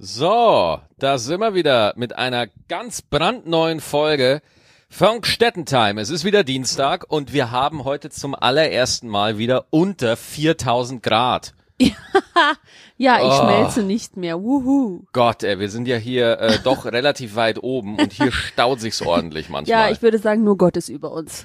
So, da sind wir wieder mit einer ganz brandneuen Folge von Städtentime. Es ist wieder Dienstag und wir haben heute zum allerersten Mal wieder unter 4000 Grad. Ja, ich schmelze nicht mehr. Wuhu. Gott, wir sind ja hier doch relativ weit oben und hier staut sich's ordentlich manchmal. Ja, ich würde sagen, nur Gott ist über uns.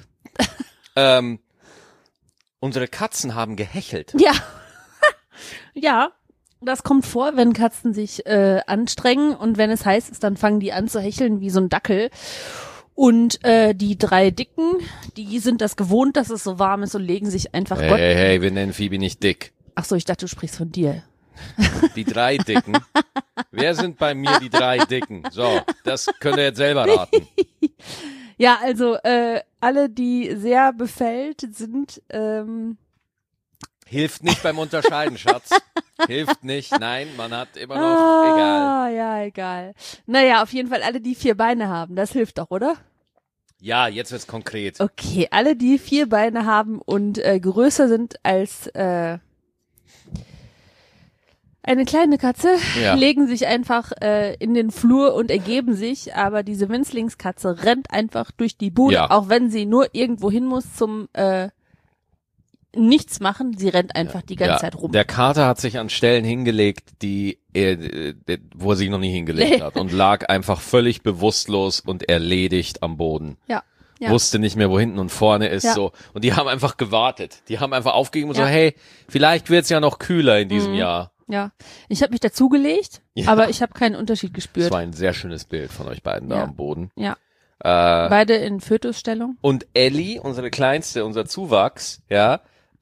Unsere Katzen haben gehechelt. Ja. Ja, das kommt vor, wenn Katzen sich anstrengen und wenn es heiß ist, dann fangen die an zu hecheln wie so ein Dackel. Und die drei Dicken, die sind das gewohnt, dass es so warm ist und legen sich einfach Hey, wir nennen Phoebe nicht dick. Ach so, ich dachte, du sprichst von dir. Die drei Dicken. Wer sind bei mir die drei Dicken? So, das könnt ihr jetzt selber raten. Ja, also alle, die sehr befällt sind, Hilft nicht beim Unterscheiden, Schatz. Hilft nicht. Nein, man hat immer noch, egal. Ja, egal. Naja, auf jeden Fall alle, die 4 Beine haben. Das hilft doch, oder? Ja, jetzt wird's konkret. Okay, alle, die 4 Beine haben und größer sind als eine kleine Katze, Ja. legen sich einfach in den Flur und ergeben sich, aber diese Winzlingskatze rennt einfach durch die Bude, Ja. auch wenn sie nur irgendwo hin muss zum nichts machen, sie rennt einfach die ganze Zeit rum. Der Kater hat sich an Stellen hingelegt, die wo er sich noch nie hingelegt hat und lag einfach völlig bewusstlos und erledigt am Boden. Ja. Wusste nicht mehr, wo hinten und vorne ist, Ja. so. Und die haben einfach gewartet. Die haben einfach aufgegeben und Ja. so, hey, vielleicht wird's ja noch kühler in diesem Jahr. Ja, ich habe mich dazugelegt, Ja. aber ich habe keinen Unterschied Das gespürt. war ein sehr schönes Bild von euch beiden da Ja. am Boden. Ja. Beide in Fötusstellung. Und Ellie, unsere Kleinste, unser Zuwachs, ja,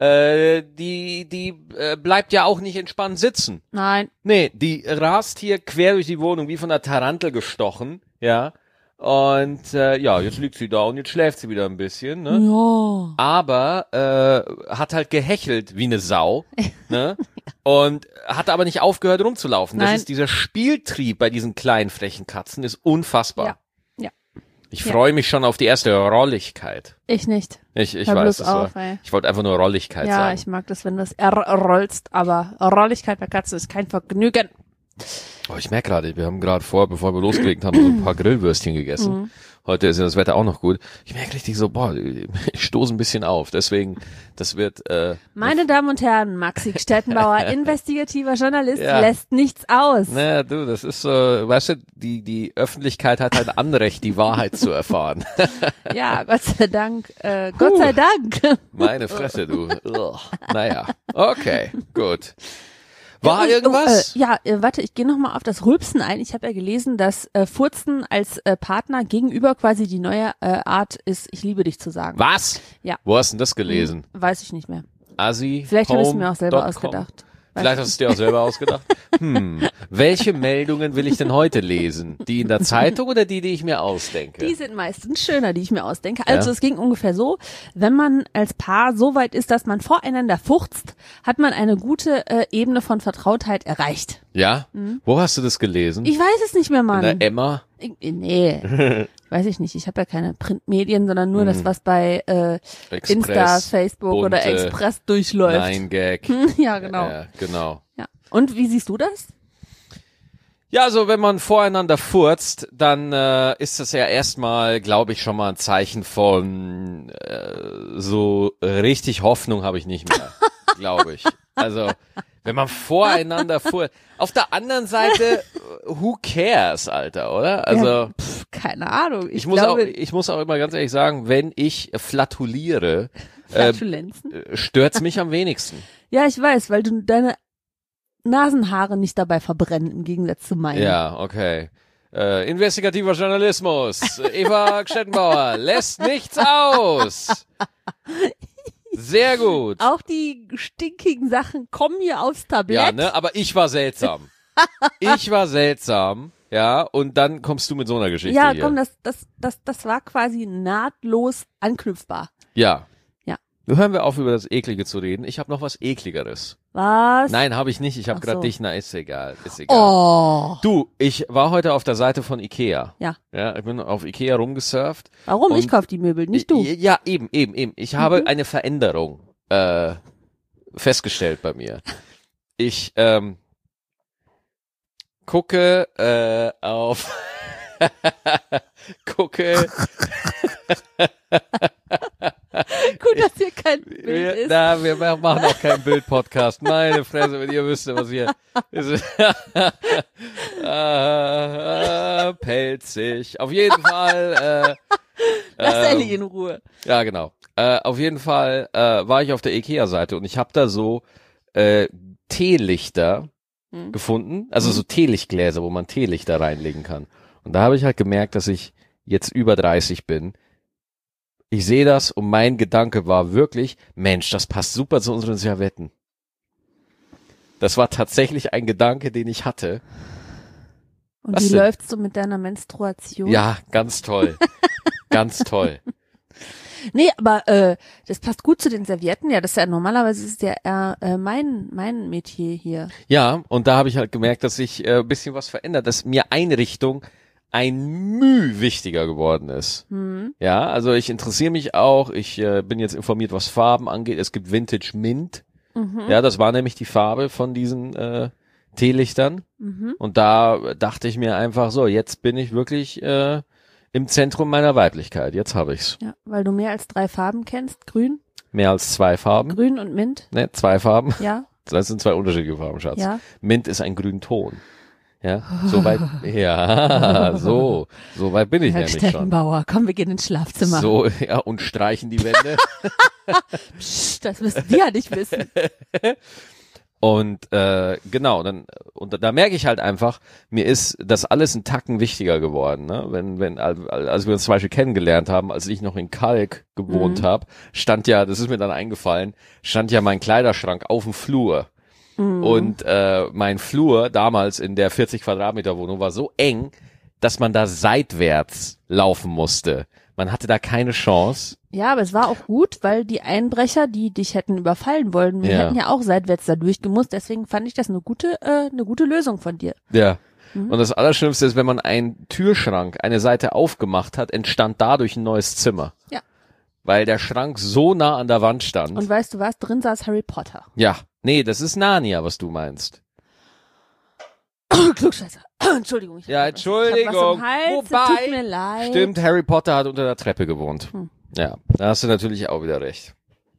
die bleibt ja auch nicht entspannt sitzen. Nein. Nee, die rast hier quer durch die Wohnung, wie von einer Tarantel gestochen, ja. Und jetzt liegt sie da und jetzt schläft sie wieder ein bisschen, ne? Ja. Aber hat halt gehechelt wie eine Sau, ne? Und hat aber nicht aufgehört rumzulaufen. Das Nein. ist dieser Spieltrieb bei diesen kleinen frechen Katzen ist unfassbar. Ja. Ja. Ich freue mich schon auf die erste Rolligkeit. Ich nicht. Ich Hör weiß, bloß das auf, war, ey. ich wollte einfach nur Rolligkeit Ja, sagen. ich mag das, wenn du das rollst, aber Rolligkeit bei Katzen ist kein Vergnügen. Ich merke gerade, wir haben gerade bevor wir losgelegt haben, so ein paar Grillwürstchen gegessen. Heute ist ja das Wetter auch noch gut. Ich merke richtig so, ich stoße ein bisschen auf. Deswegen, das wird Meine Damen und Herren, Maxi Stettenbauer, investigativer Journalist, Ja. lässt nichts aus. naja, du, das ist so, weißt du, die Öffentlichkeit hat halt Anrecht, die Wahrheit zu erfahren. Ja, Gott sei Dank. Gott sei Dank. Meine Fresse, du. Ugh. Naja, okay, gut. War Und, irgendwas? Warte, ich gehe nochmal auf das Rülpsen ein. Ich habe ja gelesen, dass Furzen als Partner gegenüber quasi die neue Art ist, ich liebe dich zu sagen. Was? Ja. Wo hast du denn das gelesen? Weiß ich nicht mehr. Assi? Vielleicht habe ich es mir auch selber ausgedacht. Vielleicht hast du es dir auch selber ausgedacht. Welche Meldungen will ich denn heute lesen? Die in der Zeitung oder die ich mir ausdenke? Die sind meistens schöner, die ich mir ausdenke. Also Ja. es ging ungefähr so, wenn man als Paar so weit ist, dass man voreinander furzt, hat man eine gute Ebene von Vertrautheit erreicht. Ja? Wo hast du das gelesen? Ich weiß es nicht mehr, in Mann. der Emma? Nee, weiß ich nicht. Ich habe ja keine Printmedien, sondern nur das, was bei Express, Insta, Facebook oder Bunte, Express durchläuft. 9gag. Ja, genau. Ja, genau. Ja. Und wie siehst du das? Ja, also wenn man voreinander furzt, dann ist das ja erstmal, glaube ich, schon mal ein Zeichen von so richtig Hoffnung habe ich nicht mehr, glaube ich. Also wenn man voreinander furzt. Auf der anderen Seite, who cares, Alter, oder? Also Ja, keine Ahnung. ich muss auch immer ganz ehrlich sagen, wenn ich flatuliere, Flatulenzen. stört's mich am wenigsten. Ja, ich weiß, weil du deine Nasenhaare nicht dabei verbrennen, im Gegensatz zu meinen. Ja, okay. Investigativer Journalismus. Eva Stettenbauer lässt nichts aus. Sehr gut. Auch die stinkigen Sachen kommen hier aufs Tablett. Ja, ne, aber ich war seltsam. Ja, und dann kommst du mit so einer Geschichte Ja, hier. komm, das war quasi nahtlos anknüpfbar. Ja. Ja. Hören wir auf, über das Eklige zu reden. Ich habe noch was Ekligeres. Was? Nein, habe ich nicht. Ich habe Ach gerade so. dich. Na, ist egal. Ist egal. Oh. Du, ich war heute auf der Seite von Ikea. Ja. Ja, ich bin auf Ikea rumgesurft. Warum? Und- Ich kauf die Möbel, nicht du. Ja, eben. Ich habe eine Veränderung festgestellt bei mir. Ich gucke auf gucke Gut, dass hier kein Bild ist. wir machen auch keinen Bild-Podcast. Meine Fresse, wenn ihr wüsstet, was hier ist. Pelzig. Auf jeden Fall. Lass Ellie in Ruhe. Ja, genau. Auf jeden Fall war ich auf der Ikea-Seite und ich habe da so Teelichter gefunden. Also so Teelichtgläser, wo man Teelichter reinlegen kann. Und da habe ich halt gemerkt, dass ich jetzt über 30 bin. Ich sehe das und mein Gedanke war wirklich, Mensch, das passt super zu unseren Servietten. Das war tatsächlich ein Gedanke, den ich hatte. Und Was wie denn? läufst du mit deiner Menstruation? Ja, ganz toll. Ganz toll. Nee, aber das passt gut zu den Servietten. Ja, das ist ja normalerweise ist ja eher mein Metier hier. Ja, und da habe ich halt gemerkt, dass sich ein bisschen was verändert, dass mir Einrichtung ein Müh wichtiger geworden ist. Ja, also ich interessiere mich auch, ich bin jetzt informiert, was Farben angeht. Es gibt Vintage Mint. Ja, das war nämlich die Farbe von diesen Teelichtern. Und da dachte ich mir einfach so, jetzt bin ich wirklich im Zentrum meiner Weiblichkeit. Jetzt habe ich's. Ja, weil du mehr als 3 Farben kennst. Grün, Mehr als 2 Farben. Grün und Mint. Ne, 2 Farben. Ja, Das sind 2 unterschiedliche Farben, Schatz. ja. Mint ist ein Grünton. Ja, so weit, ja, so weit bin ich Herr nämlich schon. Stettenbauer, komm, wir gehen ins Schlafzimmer. So, ja, und streichen die Wände. Psst, das müssen die ja nicht wissen. Und genau, und da merke ich halt einfach, mir ist das alles ein Tacken wichtiger geworden. Ne? Als wir uns zum Beispiel kennengelernt haben, als ich noch in Kalk gewohnt habe, stand ja, das ist mir dann eingefallen, stand ja mein Kleiderschrank auf dem Flur. Und mein Flur damals in der 40 Quadratmeter Wohnung war so eng, dass man da seitwärts laufen musste. Man hatte da keine Chance. Ja, aber es war auch gut, weil die Einbrecher, die dich hätten überfallen wollen, wir Ja. hätten ja auch seitwärts da durchgemusst. Deswegen fand ich das eine gute Lösung von dir. Ja. Und das Allerschlimmste ist, wenn man einen Türschrank, eine Seite aufgemacht hat, entstand dadurch ein neues Zimmer. Ja. Weil der Schrank so nah an der Wand stand. Und weißt du was? Drin saß Harry Potter. Ja. Nee, das ist Narnia, was du meinst. Klugscheißer. Entschuldigung. Ich Ja, hab Entschuldigung. was im Hals, Wobei, tut mir leid. Stimmt, Harry Potter hat unter der Treppe gewohnt. Ja, da hast du natürlich auch wieder recht.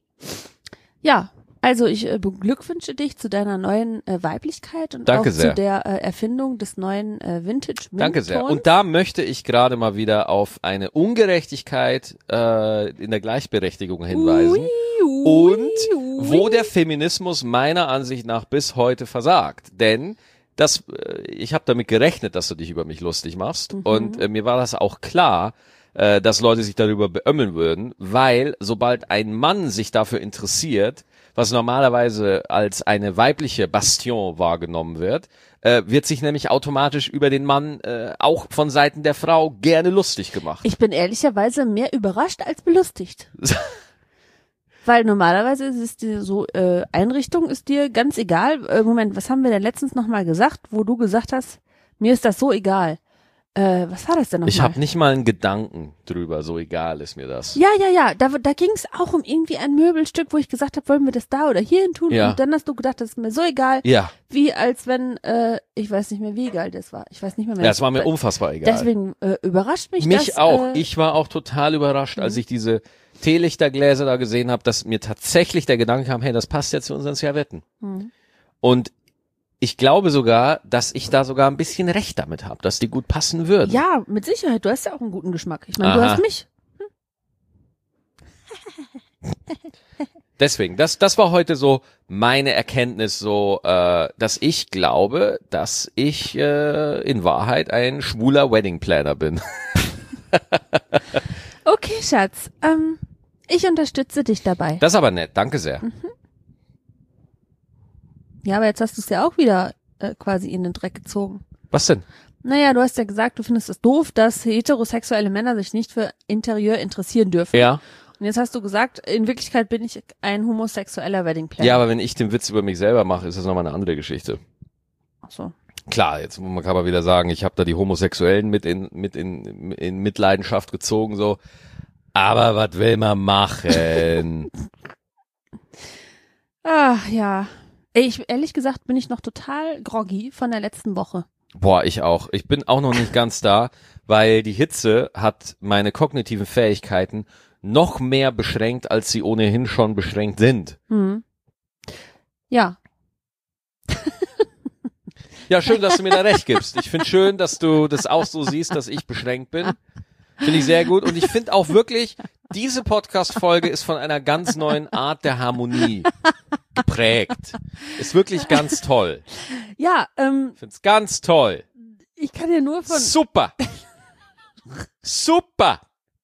Ja, also ich beglückwünsche dich zu deiner neuen Weiblichkeit und Danke auch sehr. zu der Erfindung des neuen Vintage Mint Danke sehr. Tons. Und da möchte ich gerade mal wieder auf eine Ungerechtigkeit in der Gleichberechtigung hinweisen. Und wo der Feminismus meiner Ansicht nach bis heute versagt. Denn ich habe damit gerechnet, dass du dich über mich lustig machst. Und mir war das auch klar, dass Leute sich darüber beömmeln würden, weil sobald ein Mann sich dafür interessiert, was normalerweise als eine weibliche Bastion wahrgenommen wird, wird sich nämlich automatisch über den Mann auch von Seiten der Frau gerne lustig gemacht. Ich bin ehrlicherweise mehr überrascht als belustigt. Weil normalerweise ist es dir so, Einrichtung ist dir ganz egal. Moment, was haben wir denn letztens nochmal gesagt, wo du gesagt hast, mir ist das so egal. Was war das denn nochmal? Ich habe nicht mal einen Gedanken drüber, so egal ist mir das. Ja. Da ging es auch um irgendwie ein Möbelstück, wo ich gesagt habe, wollen wir das da oder hier hin tun? Ja. Und dann hast du gedacht, das ist mir so egal, Ja, wie als wenn, ich weiß nicht mehr, wie egal das war. Ich weiß nicht mehr. das war mir unfassbar egal. Deswegen überrascht mich das. Mich auch. Ich war auch total überrascht, als ich diese Teelichtergläser da gesehen habe, dass mir tatsächlich der Gedanke kam, hey, das passt ja zu unseren Servietten. Und ich glaube sogar, dass ich da sogar ein bisschen recht damit habe, dass die gut passen würden. Ja, mit Sicherheit. Du hast ja auch einen guten Geschmack. Ich meine, du Aha. hast mich. Deswegen, das war heute so meine Erkenntnis, so, dass ich glaube, dass ich in Wahrheit ein schwuler Wedding Planner bin. Okay, Schatz. Ich unterstütze dich dabei. Das ist aber nett, danke sehr. Ja, aber jetzt hast du es ja auch wieder quasi in den Dreck gezogen. Was denn? Naja, du hast ja gesagt, du findest es doof, dass heterosexuelle Männer sich nicht für Interieur interessieren dürfen. Ja. Und jetzt hast du gesagt, in Wirklichkeit bin ich ein homosexueller Wedding Planner. Ja, aber wenn ich den Witz über mich selber mache, ist das nochmal eine andere Geschichte. Ach so. Klar, jetzt kann man wieder sagen, ich habe da die Homosexuellen mit in Mitleidenschaft gezogen, so. Aber was will man machen? Ach ja. Ey, ehrlich gesagt bin ich noch total groggy von der letzten Woche. Boah, ich auch. Ich bin auch noch nicht ganz da, weil die Hitze hat meine kognitiven Fähigkeiten noch mehr beschränkt, als sie ohnehin schon beschränkt sind. Ja. Ja, schön, dass du mir da recht gibst. Ich finde schön, dass du das auch so siehst, dass ich beschränkt bin. Finde ich sehr gut. Und ich finde auch wirklich, diese Podcast-Folge ist von einer ganz neuen Art der Harmonie geprägt. Ist wirklich ganz toll. Ja, Find's ganz toll. ich kann ja nur von... Super. Super.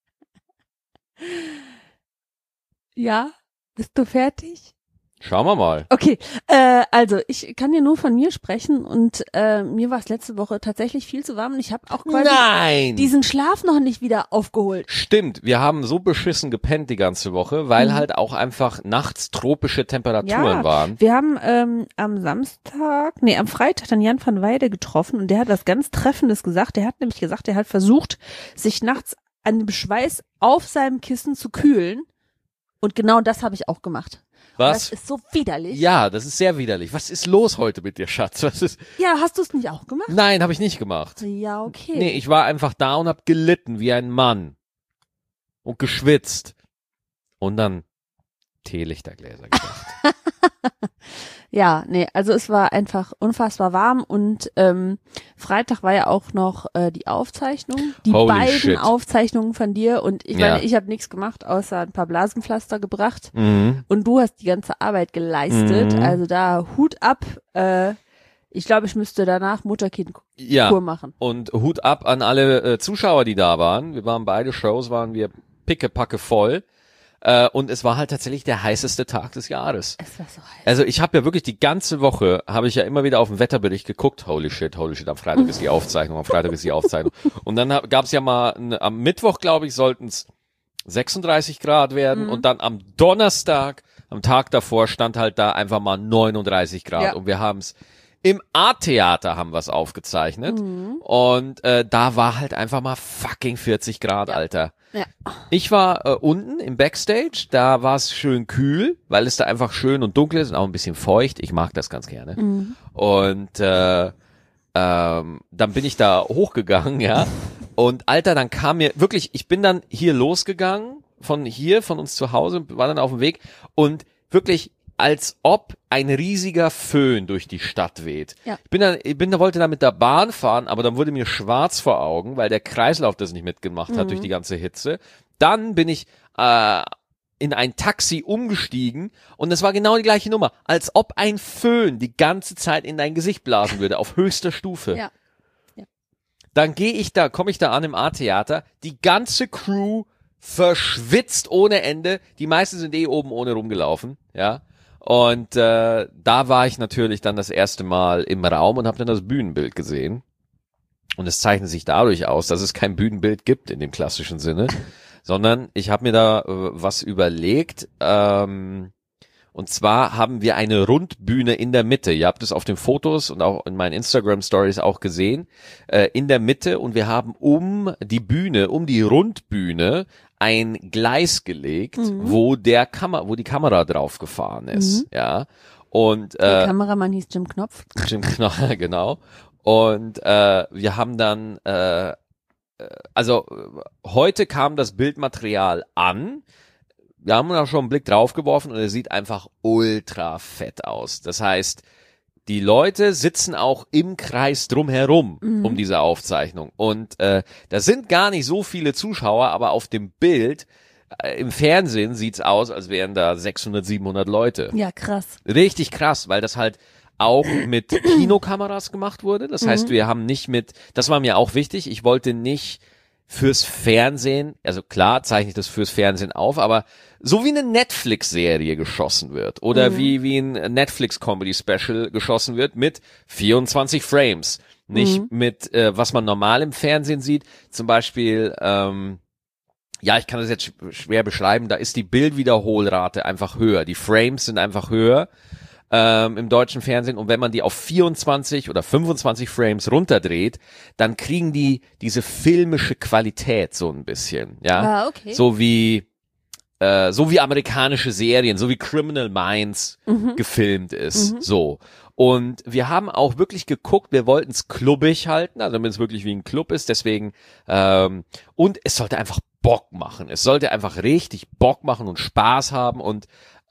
Ja, bist du fertig? Schauen wir mal. Okay, also ich kann dir nur von mir sprechen und mir war es letzte Woche tatsächlich viel zu warm und ich habe auch quasi Nein. diesen Schlaf noch nicht wieder aufgeholt. Stimmt, wir haben so beschissen gepennt die ganze Woche, weil halt auch einfach nachts tropische Temperaturen waren. Wir haben am Freitag dann Jan van Weide getroffen und der hat was ganz Treffendes gesagt. Der hat nämlich gesagt, er hat versucht, sich nachts an dem Schweiß auf seinem Kissen zu kühlen und genau das habe ich auch gemacht. Was? Das ist so widerlich. Ja, das ist sehr widerlich. Was ist los heute mit dir, Schatz? Was ist? Ja, hast du es nicht auch gemacht? Nein, habe ich nicht gemacht. Ja, okay. Nee, ich war einfach da und hab gelitten wie ein Mann. Und geschwitzt. Und dann Teelichtergläser gedacht. Ja, nee, also es war einfach unfassbar warm und Freitag war ja auch noch die Aufzeichnung, die Holy beiden shit. Aufzeichnungen von dir und ich Ja. meine, ich habe nichts gemacht, außer ein paar Blasenpflaster gebracht Mhm. und du hast die ganze Arbeit geleistet, Mhm. also da Hut ab, ich glaube, ich müsste danach Mutter-Kind-Kur Ja. machen. Und Hut ab an alle Zuschauer, die da waren. Wir waren beide Shows, waren wir pickepacke voll. Und es war halt tatsächlich der heißeste Tag des Jahres. Es war so heiß. Also ich habe ja wirklich die ganze Woche, habe ich ja immer wieder auf den Wetterbericht geguckt. Holy shit, am Freitag ist die Aufzeichnung, Und dann gab es ja mal, am Mittwoch, glaube ich, sollten es 36 Grad werden. Und dann am Donnerstag, am Tag davor, stand halt da einfach mal 39 Grad. Ja. Und wir haben es im A-Theater haben wir es aufgezeichnet. Und da war halt einfach mal fucking 40 Grad, Alter. Ja. Ich war unten im Backstage, da war es schön kühl, weil es da einfach schön und dunkel ist und auch ein bisschen feucht. Ich mag das ganz gerne. Und dann bin ich da hochgegangen, ja. Und Alter, dann kam mir wirklich, ich bin dann hier losgegangen, von uns zu Hause, war dann auf dem Weg und wirklich als ob ein riesiger Föhn durch die Stadt weht. Ja. Wollte da mit der Bahn fahren, aber dann wurde mir schwarz vor Augen, weil der Kreislauf das nicht mitgemacht hat durch die ganze Hitze. Dann bin ich in ein Taxi umgestiegen und es war genau die gleiche Nummer, als ob ein Föhn die ganze Zeit in dein Gesicht blasen würde, auf höchster Stufe. Ja. Dann komme ich da an im A-Theater, die ganze Crew verschwitzt ohne Ende, die meisten sind oben ohne rumgelaufen, ja. Und da war ich natürlich dann das erste Mal im Raum und habe dann das Bühnenbild gesehen. Und es zeichnet sich dadurch aus, dass es kein Bühnenbild gibt in dem klassischen Sinne, sondern ich habe mir da was überlegt. Und zwar haben wir eine Rundbühne in der Mitte. Ihr habt es auf den Fotos und auch in meinen Instagram-Stories auch gesehen. In der Mitte und wir haben um die Rundbühne ein Gleis gelegt, wo die Kamera drauf gefahren ist, ja. Und Der Kameramann hieß Jim Knopf. Jim Knopf, genau. Und wir haben dann, heute kam das Bildmaterial an. Wir haben da schon einen Blick drauf geworfen und er sieht einfach ultra fett aus. Das heißt, die Leute sitzen auch im Kreis drumherum um diese Aufzeichnung. Und da sind gar nicht so viele Zuschauer, aber auf dem Bild, im Fernsehen sieht's aus, als wären da 600, 700 Leute. Ja, krass. Richtig krass, weil das halt auch mit Kinokameras gemacht wurde. Das heißt, wir haben nicht das war mir auch wichtig, ich wollte nicht fürs Fernsehen, also klar zeichne ich das fürs Fernsehen auf, aber so wie eine Netflix-Serie geschossen wird oder wie ein Netflix-Comedy-Special geschossen wird mit 24 Frames, nicht mit, was man normal im Fernsehen sieht, zum Beispiel, ich kann das jetzt schwer beschreiben, da ist die Bildwiederholrate einfach höher, die Frames sind einfach höher im deutschen Fernsehen und wenn man die auf 24 oder 25 Frames runterdreht, dann kriegen die diese filmische Qualität so ein bisschen, ja, Ah, okay. so wie amerikanische Serien, so wie Criminal Minds gefilmt ist, so. Und wir haben auch wirklich geguckt, wir wollten es klubbig halten, also damit es wirklich wie ein Club ist, deswegen, und es sollte einfach Bock machen. Es sollte einfach richtig Bock machen und Spaß haben und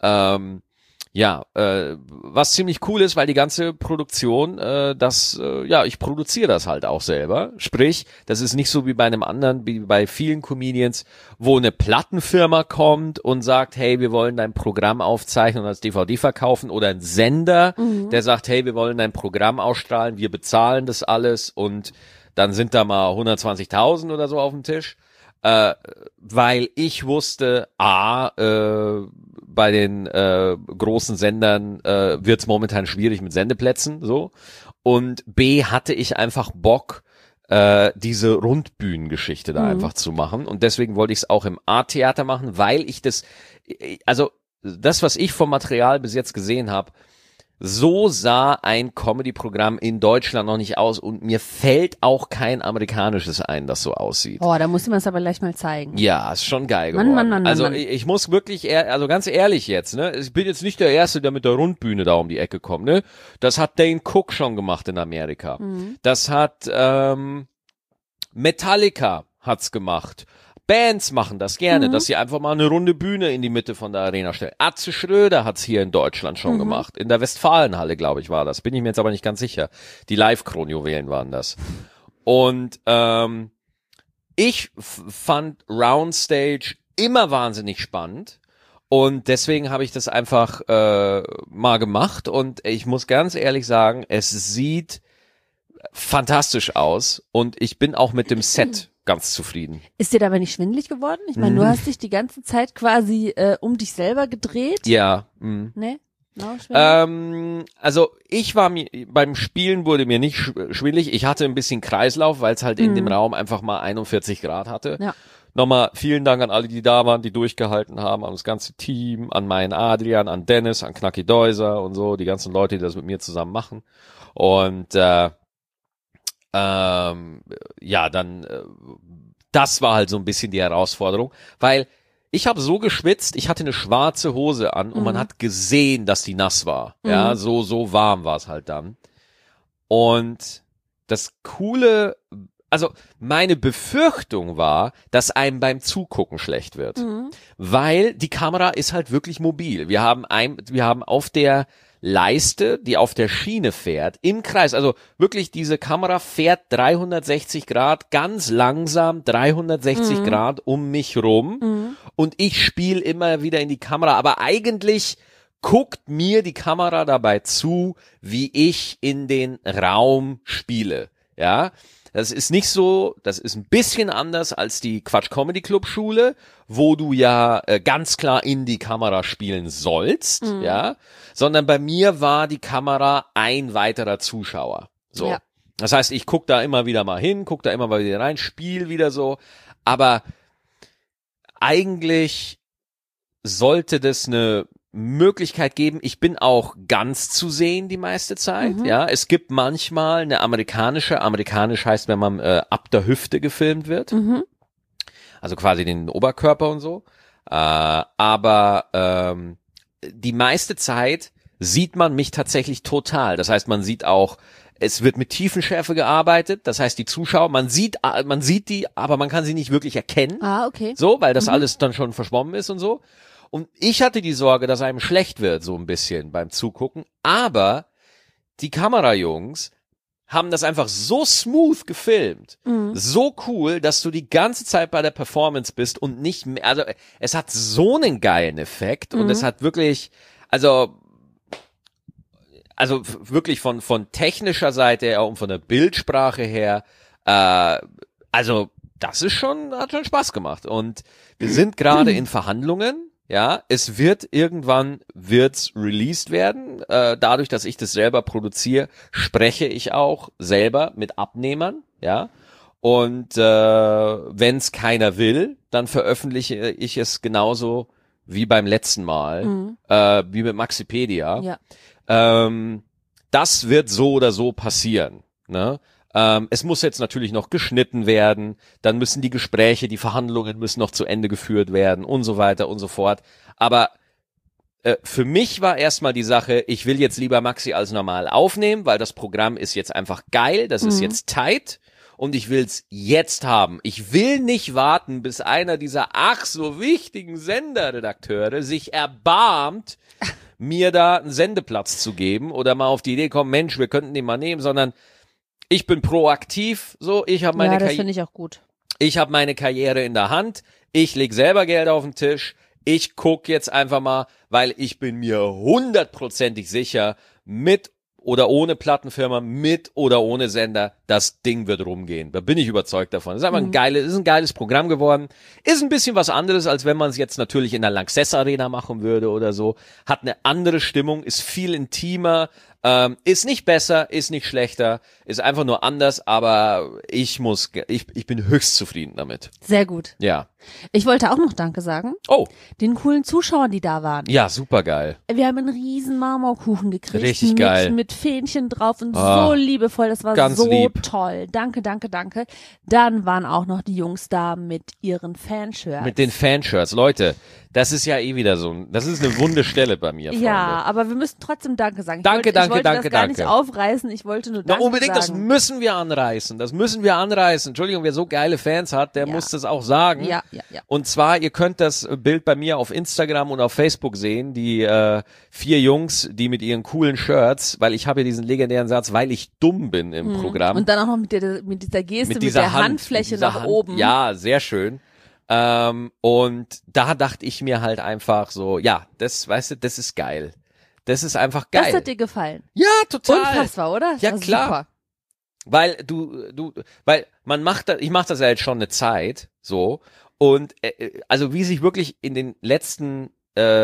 was ziemlich cool ist, weil die ganze Produktion, ich produziere das halt auch selber. Sprich, das ist nicht so wie bei einem anderen, wie bei vielen Comedians, wo eine Plattenfirma kommt und sagt, hey, wir wollen dein Programm aufzeichnen und als DVD verkaufen, oder ein Sender, der sagt, hey, wir wollen dein Programm ausstrahlen, wir bezahlen das alles und dann sind da mal 120.000 oder so auf dem Tisch. Weil ich wusste, bei den großen Sendern wird's momentan schwierig mit Sendeplätzen, so, und B, hatte ich einfach Bock, diese Rundbühnengeschichte da einfach zu machen, und deswegen wollte ich es auch im Art-Theater machen, weil ich das, was ich vom Material bis jetzt gesehen habe, so sah ein Comedy-Programm in Deutschland noch nicht aus, und mir fällt auch kein amerikanisches ein, das so aussieht. Oh, da musste man es aber gleich mal zeigen. Ja, ist schon geil geworden. Mann. Also ich muss wirklich, ganz ehrlich jetzt, ne, ich bin jetzt nicht der Erste, der mit der Rundbühne da um die Ecke kommt, ne. Das hat Dane Cook schon gemacht in Amerika. Das hat Metallica hat's gemacht. Bands machen das gerne, dass sie einfach mal eine runde Bühne in die Mitte von der Arena stellen. Atze Schröder hat's hier in Deutschland schon gemacht. In der Westfalenhalle, glaube ich, war das. Bin ich mir jetzt aber nicht ganz sicher. Die Live-Kronjuwelen waren das. Und ich fand Roundstage immer wahnsinnig spannend. Und deswegen habe ich das einfach mal gemacht. Und ich muss ganz ehrlich sagen, es sieht fantastisch aus. Und ich bin auch mit dem Set ganz zufrieden. Ist dir dabei nicht schwindelig geworden? Ich meine, du hast dich die ganze Zeit quasi um dich selber gedreht. Ja. Ne? Also ich war beim Spielen wurde mir nicht schwindelig. Ich hatte ein bisschen Kreislauf, weil es halt in dem Raum einfach mal 41 Grad hatte. Ja. Nochmal vielen Dank an alle, die da waren, die durchgehalten haben, an das ganze Team, an meinen Adrian, an Dennis, an Knacki Deuser und so, die ganzen Leute, die das mit mir zusammen machen. Und das war halt so ein bisschen die Herausforderung, weil ich habe so geschwitzt, ich hatte eine schwarze Hose an und man hat gesehen, dass die nass war. Ja, so warm war es halt dann. Und das Coole, also meine Befürchtung war, dass einem beim Zugucken schlecht wird, weil die Kamera ist halt wirklich mobil. Wir haben auf der Leiste, die auf der Schiene fährt, im Kreis, also wirklich diese Kamera fährt 360 Grad, ganz langsam 360 Grad um mich rum und ich spiele immer wieder in die Kamera, aber eigentlich guckt mir die Kamera dabei zu, wie ich in den Raum spiele, ja. Das ist nicht so, das ist ein bisschen anders als die Quatsch Comedy Club Schule, wo du ja ganz klar in die Kamera spielen sollst, ja, sondern bei mir war die Kamera ein weiterer Zuschauer. So. Ja. Das heißt, ich guck da immer wieder mal hin, guck da immer mal wieder rein, spiel wieder so, aber eigentlich sollte das eine Möglichkeit geben. Ich bin auch ganz zu sehen die meiste Zeit. Ja, es gibt manchmal eine amerikanisch heißt, wenn man ab der Hüfte gefilmt wird. Also quasi den Oberkörper und so. Aber die meiste Zeit sieht man mich tatsächlich total. Das heißt, man sieht auch, es wird mit Tiefenschärfe gearbeitet. Das heißt, die Zuschauer, man sieht die, aber man kann sie nicht wirklich erkennen. Ah, okay. So, weil das alles dann schon verschwommen ist und so. Und ich hatte die Sorge, dass einem schlecht wird, so ein bisschen beim Zugucken. Aber die Kamerajungs haben das einfach so smooth gefilmt, so cool, dass du die ganze Zeit bei der Performance bist und nicht mehr, also es hat so einen geilen Effekt und es hat wirklich, also wirklich von technischer Seite her und von der Bildsprache her, also das ist hat schon Spaß gemacht. Und wir sind gerade in Verhandlungen. Ja, es wird wird's released werden. Dadurch, dass ich das selber produziere, spreche ich auch selber mit Abnehmern. Ja, und wenn es keiner will, dann veröffentliche ich es genauso wie beim letzten Mal, wie mit Maxipedia. Ja. Das wird so oder so passieren. Ne? Es muss jetzt natürlich noch geschnitten werden, dann müssen die Gespräche, die Verhandlungen müssen noch zu Ende geführt werden und so weiter und so fort. Aber Für mich war erstmal die Sache, ich will jetzt lieber Maxi als normal aufnehmen, weil das Programm ist jetzt einfach geil, das ist jetzt tight und ich will's jetzt haben. Ich will nicht warten, bis einer dieser ach so wichtigen Senderredakteure sich erbarmt, mir da einen Sendeplatz zu geben oder mal auf die Idee kommen, Mensch, wir könnten den mal nehmen, sondern ich bin proaktiv, so, ich habe meine das finde ich auch gut. Ich habe meine Karriere in der Hand, ich leg selber Geld auf den Tisch, ich guck jetzt einfach mal, weil ich bin mir 100%ig sicher, mit oder ohne Plattenfirma, mit oder ohne Sender, das Ding wird rumgehen. Da bin ich überzeugt davon. Das ist einfach ist ein geiles Programm geworden. Ist ein bisschen was anderes, als wenn man es jetzt natürlich in der Lanxess Arena machen würde oder so. Hat eine andere Stimmung, ist viel intimer, ist nicht besser, ist nicht schlechter, ist einfach nur anders, aber ich bin höchst zufrieden damit. Sehr gut. Ja. Ich wollte auch noch Danke sagen. Oh. Den coolen Zuschauern, die da waren. Ja, super geil. Wir haben einen riesen Marmorkuchen gekriegt. Richtig geil. Mit Fähnchen drauf und so liebevoll. Das war ganz so lieb. toll. Danke. Dann waren auch noch die Jungs da mit ihren Fanshirts. Mit den Fanshirts. Leute, das ist ja eh wieder so. Das ist eine wunde Stelle bei mir, Freunde. Ja, aber wir müssen trotzdem Danke sagen. Danke. Ich wollte das gar nicht aufreißen. Ich wollte nur Danke unbedingt, sagen. das müssen wir anreißen. Entschuldigung, wer so geile Fans hat, der muss das auch sagen. Ja. Und zwar, ihr könnt das Bild bei mir auf Instagram und auf Facebook sehen, die 4 Jungs, die mit ihren coolen Shirts, weil ich habe ja diesen legendären Satz, weil ich dumm bin im Programm. Und dann auch noch mit dieser Geste, mit der Handfläche nach oben. Ja, sehr schön. Und da dachte ich mir halt einfach so, ja, das, weißt du, das ist geil. Das ist einfach geil. Das hat dir gefallen. Ja, total. Unfassbar, oder? Das ja, war klar. Super. Weil weil ich mache das ja jetzt schon eine Zeit, so. Und also wie sich wirklich in den letzten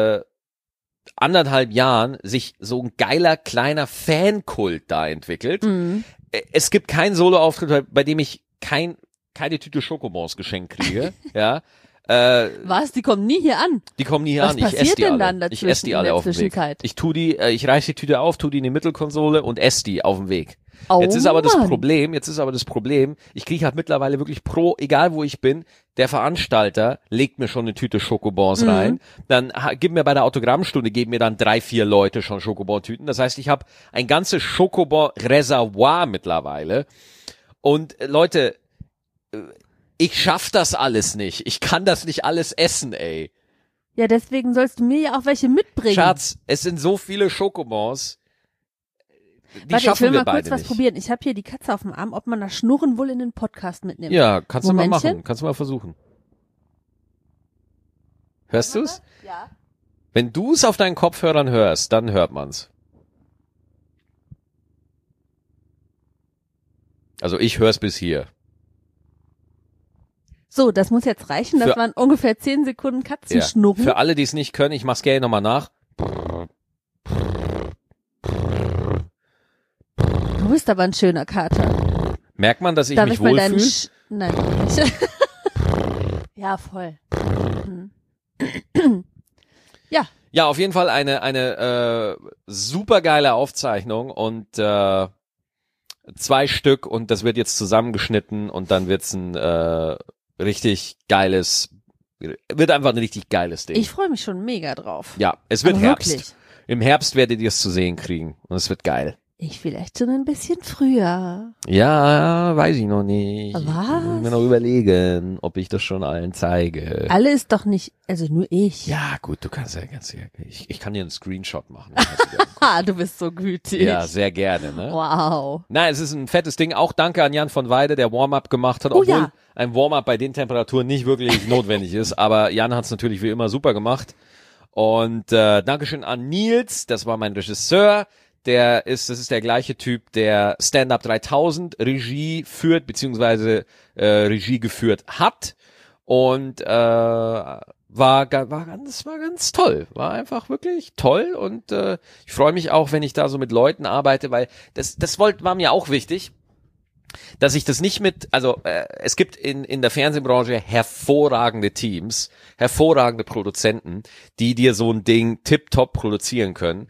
1,5 Jahren sich so ein geiler kleiner Fankult da entwickelt. Es gibt keinen Soloauftritt, bei dem ich keine Tüte Schokobons geschenkt kriege, ja. Was? Die kommen nie hier an? Die kommen nie hier Was an. Ich passiert esse die denn alle. dann dazwischen Ich esse die alle in der auf dem Weg. Zwischenzeit? Ich reiße die Tüte auf, tu die in die Mittelkonsole und esse die auf dem Weg. Oh, Jetzt ist aber das Mann. Problem, ich kriege halt mittlerweile wirklich egal wo ich bin, der Veranstalter legt mir schon eine Tüte Schokobons rein, dann geben mir bei der Autogrammstunde, geben mir dann 3, 4 Leute schon Schokobon-Tüten, das heißt, ich habe ein ganzes Schokobon-Reservoir mittlerweile und Leute, ich schaff das alles nicht, ich kann das nicht alles essen, ey. Ja, deswegen sollst du mir ja auch welche mitbringen. Schatz, es sind so viele Schokobons. Die Warte, ich schaffen will wir mal beide kurz was nicht. probieren. Ich habe hier die Katze auf dem Arm, ob man das Schnurren wohl in den Podcast mitnimmt. Ja, kannst du mal Momentchen. machen. Kannst du mal versuchen. Hörst du's? Ja. Wenn du es auf deinen Kopfhörern hörst, dann hört man's. Also ich hör's bis hier. So, das muss jetzt reichen. Das Für- waren ungefähr 10 Sekunden Ja. Katzenschnurren. Für alle, die es nicht können, ich mach's gerne nochmal nach. Du bist aber ein schöner Kater. Merkt man, dass ich Darf mich ich mal deinen wohlfühle? Nein, nicht. Ja, voll. Ja, Ja, auf jeden Fall eine super geile Aufzeichnung und 2 Stück und das wird jetzt zusammengeschnitten und dann wird's ein wird einfach ein richtig geiles Ding. ich freue mich schon mega drauf. Ja, es wird Aber Herbst. wirklich. Im Herbst werdet ihr es zu sehen kriegen und es wird geil. Ich vielleicht schon ein bisschen früher. Ja, weiß ich noch nicht. Was? Ich muss mir noch überlegen, ob ich das schon allen zeige. Alle ist doch nicht, also nur ich. Ja, gut, du kannst ich kann dir einen Screenshot machen. Dann kannst du dir angucken. Ah, du bist so gütig. Ja, sehr gerne, ne? Wow. Nein, es ist ein fettes Ding. Auch danke an Jan von Weide, der Warm-up gemacht hat, Oh obwohl ja. ein Warm-up bei den Temperaturen nicht wirklich notwendig ist. Aber Jan hat es natürlich wie immer super gemacht. Und Dankeschön an Nils, das war mein Regisseur. Das ist der gleiche Typ, der Stand-Up 3000 Regie führt, beziehungsweise Regie geführt hat. Und war ganz toll. War einfach wirklich toll. Und ich freue mich auch, wenn ich da so mit Leuten arbeite, weil war mir auch wichtig, dass ich das nicht es gibt in der Fernsehbranche hervorragende Teams, hervorragende Produzenten, die dir so ein Ding tipptopp produzieren können.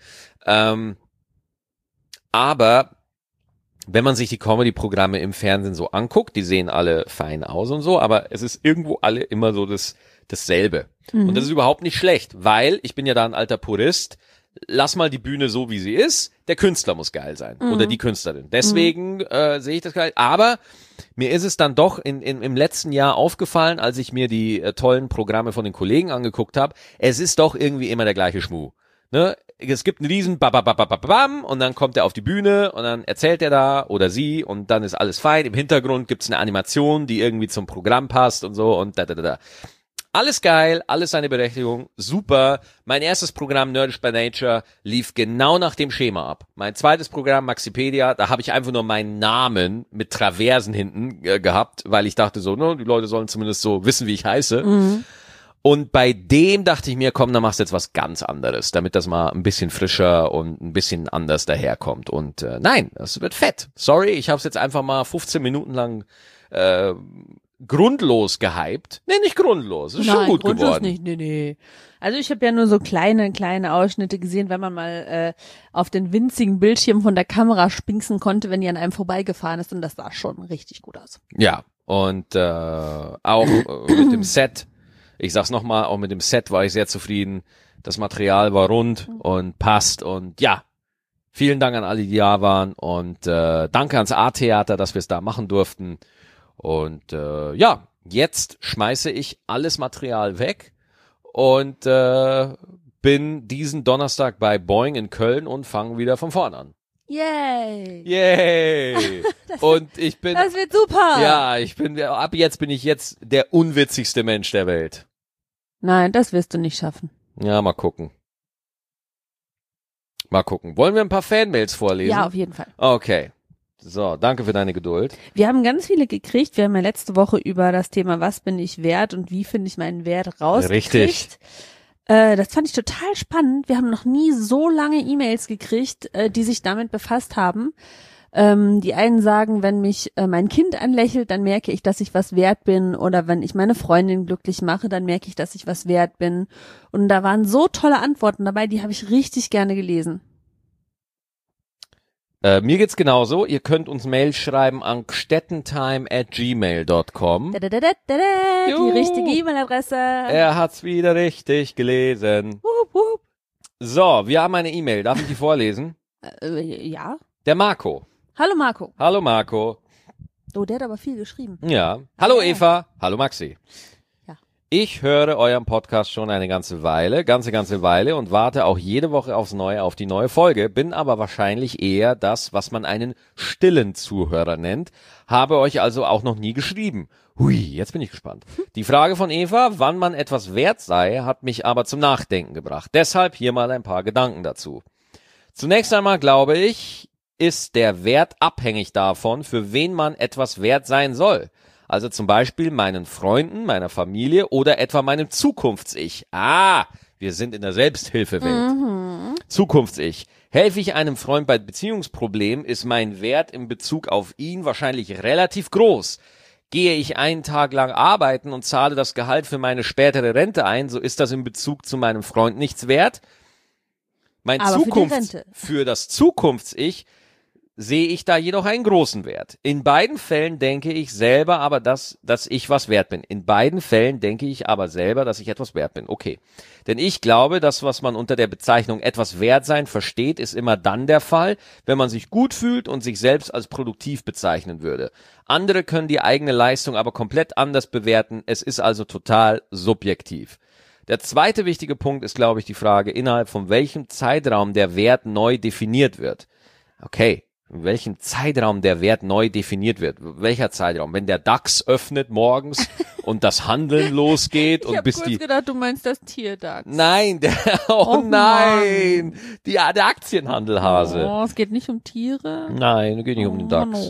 Aber wenn man sich die Comedy-Programme im Fernsehen so anguckt, die sehen alle fein aus und so, aber es ist irgendwo alle immer so das dasselbe. Und das ist überhaupt nicht schlecht, weil ich bin ja da ein alter Purist. Lass mal die Bühne so, wie sie ist. Der Künstler muss geil sein oder die Künstlerin. Deswegen sehe ich das geil. Aber mir ist es dann doch im letzten Jahr aufgefallen, als ich mir die tollen Programme von den Kollegen angeguckt habe, es ist doch irgendwie immer der gleiche Schmuh. Ne? Es gibt einen riesen Bam und dann kommt er auf die Bühne und dann erzählt er da oder sie und dann ist alles fein. Im Hintergrund gibt's eine Animation, die irgendwie zum Programm passt und so und da. Alles geil, alles seine Berechtigung, super. Mein erstes Programm Nerdish by Nature lief genau nach dem Schema ab. Mein zweites Programm Maxipedia, da habe ich einfach nur meinen Namen mit Traversen hinten gehabt, weil ich dachte so, ne, die Leute sollen zumindest so wissen, wie ich heiße. Und bei dem dachte ich mir, komm, dann machst du jetzt was ganz anderes, damit das mal ein bisschen frischer und ein bisschen anders daherkommt. Und nein, das wird fett. Sorry, ich habe es jetzt einfach mal 15 Minuten lang grundlos gehypt. Nee, nicht grundlos. Ist schon gut grundlos geworden. Nicht, nee. Also ich habe ja nur so kleine Ausschnitte gesehen, wenn man mal auf den winzigen Bildschirm von der Kamera spinksen konnte, wenn die an einem vorbeigefahren ist und das sah schon richtig gut aus. Ja, und auch mit dem Set, ich sag's nochmal, auch mit dem Set war ich sehr zufrieden. Das Material war rund und passt und ja, vielen Dank an alle, die da waren und danke ans A-Theater, dass wir es da machen durften. Und ja, jetzt schmeiße ich alles Material weg und bin diesen Donnerstag bei Boing in Köln und fange wieder von vorne an. Yay! Yay! Und ich bin, Das wird super! ja, ab jetzt bin ich jetzt der unwitzigste Mensch der Welt. Nein, das wirst du nicht schaffen. Ja, mal gucken. Wollen wir ein paar Fanmails vorlesen? Ja, auf jeden Fall. Okay. So, danke für deine Geduld. Wir haben ganz viele gekriegt. Wir haben ja letzte Woche über das Thema, was bin ich wert und wie finde ich meinen Wert rausgekriegt. Richtig. Das fand ich total spannend. Wir haben noch nie so lange E-Mails gekriegt, die sich damit befasst haben. Die einen sagen, wenn mich mein Kind anlächelt, dann merke ich, dass ich was wert bin. Oder wenn ich meine Freundin glücklich mache, dann merke ich, dass ich was wert bin. Und da waren so tolle Antworten dabei, die habe ich richtig gerne gelesen. Mir geht's genauso. Ihr könnt uns Mail schreiben an gstettentime@gmail.com. Die Juhu. richtige E-Mail-Adresse. Er hat's wieder richtig gelesen. Wup, wup. So, wir haben eine E-Mail. Darf ich die vorlesen? Ja. Der Marco. Hallo Marco. Hallo Marco. Oh, der hat aber viel geschrieben. Ja. Hallo Eva. Hallo Maxi. Ja. Ich höre euren Podcast schon eine ganze Weile und warte auch jede Woche aufs Neue auf die neue Folge, bin aber wahrscheinlich eher das, was man einen stillen Zuhörer nennt, habe euch also auch noch nie geschrieben. Hui, jetzt bin ich gespannt. Die Frage von Eva, wann man etwas wert sei, hat mich aber zum Nachdenken gebracht. Deshalb hier mal ein paar Gedanken dazu. Zunächst einmal glaube ich, ist der Wert abhängig davon, für wen man etwas wert sein soll. Also zum Beispiel meinen Freunden, meiner Familie oder etwa meinem Zukunfts-Ich. Wir sind in der Selbsthilfewelt. Zukunfts-Ich. Helfe ich einem Freund bei Beziehungsproblemen, ist mein Wert in Bezug auf ihn wahrscheinlich relativ groß. Gehe ich einen Tag lang arbeiten und zahle das Gehalt für meine spätere Rente ein, so ist das in Bezug zu meinem Freund nichts wert. Für das Zukunfts-Ich sehe ich da jedoch einen großen Wert. In beiden Fällen denke ich selber aber, dass ich was wert bin. Okay. Denn ich glaube, das, was man unter der Bezeichnung etwas wert sein versteht, ist immer dann der Fall, wenn man sich gut fühlt und sich selbst als produktiv bezeichnen würde. Andere können die eigene Leistung aber komplett anders bewerten. Es ist also total subjektiv. Der zweite wichtige Punkt ist, glaube ich, die Frage, innerhalb von welchem Zeitraum der Wert neu definiert wird. Okay. In welchem Zeitraum der Wert neu definiert wird. Welcher Zeitraum? Wenn der DAX öffnet morgens und das Handeln losgeht und bis die... Ich habe kurz gedacht, du meinst das Tier-DAX. Nein, der Aktienhandelhase. Oh, es geht nicht um Tiere. Nein, es geht nicht um den DAX.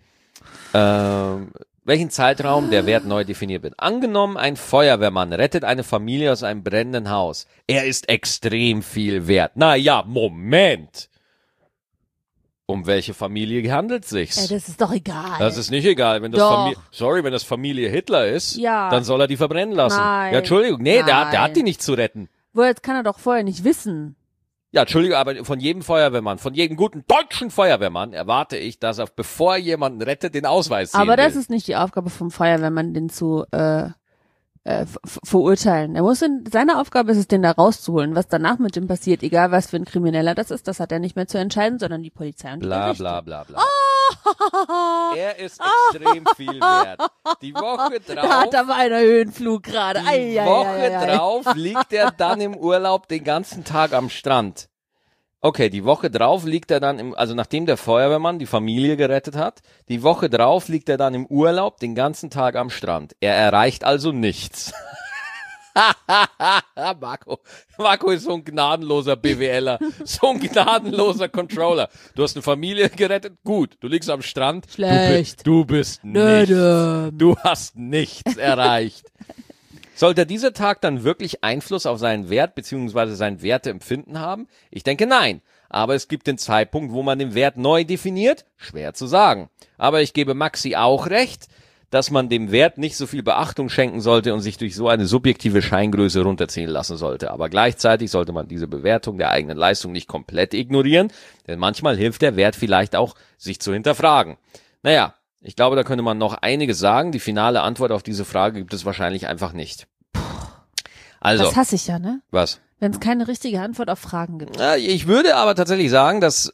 Welchen Zeitraum der Wert neu definiert wird. Angenommen, ein Feuerwehrmann rettet eine Familie aus einem brennenden Haus. Er ist extrem viel wert. Naja, Moment. Um welche Familie handelt es sich? Das ist doch egal. Das ist nicht egal. Wenn das Familie Hitler ist, dann soll er die verbrennen lassen. Nein. Ja, Entschuldigung. Nee, der hat die nicht zu retten. Jetzt kann er doch vorher nicht wissen. Ja, Entschuldigung, aber von jedem Feuerwehrmann, von jedem guten deutschen Feuerwehrmann erwarte ich, dass er, bevor er jemanden rettet, den Ausweis sehen Aber das will. ist nicht die Aufgabe vom Feuerwehrmann, den zu verurteilen. Seine Aufgabe ist es, den da rauszuholen. Was danach mit dem passiert, egal was für ein Krimineller das ist, das hat er nicht mehr zu entscheiden, sondern die Polizei und die Gerichte. Bla bla bla bla. Er ist extrem viel wert. Die Woche drauf. Da hat aber einer Höhenflug gerade. Die Woche drauf liegt er dann im Urlaub den ganzen Tag am Strand. Okay, die Woche drauf liegt er dann also nachdem der Feuerwehrmann die Familie gerettet hat, die Woche drauf liegt er dann im Urlaub den ganzen Tag am Strand. Er erreicht also nichts. Marco ist so ein gnadenloser BWLer, so ein gnadenloser Controller. Du hast eine Familie gerettet, gut, du liegst am Strand, schlecht. Du bist nichts. Du hast nichts erreicht. Sollte dieser Tag dann wirklich Einfluss auf seinen Wert bzw. sein Werteempfinden haben? Ich denke nein. Aber es gibt den Zeitpunkt, wo man den Wert neu definiert? Schwer zu sagen. Aber ich gebe Maxi auch recht, dass man dem Wert nicht so viel Beachtung schenken sollte und sich durch so eine subjektive Scheingröße runterziehen lassen sollte. Aber gleichzeitig sollte man diese Bewertung der eigenen Leistung nicht komplett ignorieren, denn manchmal hilft der Wert vielleicht auch, sich zu hinterfragen. Naja. Ich glaube, da könnte man noch einiges sagen. Die finale Antwort auf diese Frage gibt es wahrscheinlich einfach nicht. Also. Das hasse ich ja, ne? Was? Wenn es keine richtige Antwort auf Fragen gibt. Ich würde aber tatsächlich sagen, dass